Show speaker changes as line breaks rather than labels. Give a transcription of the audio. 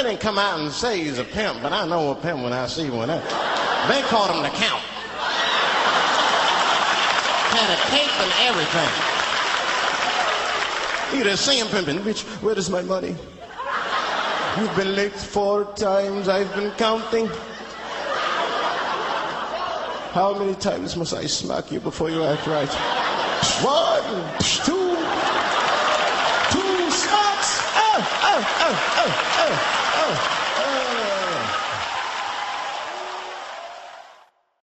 didn't come out and say he's a pimp, but I know a pimp when I see one. They called him the Count. Had a cape and everything. You just see him pimping. Bitch, where is my money? You've been late 4 times. I've been counting. How many times must I smack you before you act right? 1, 2,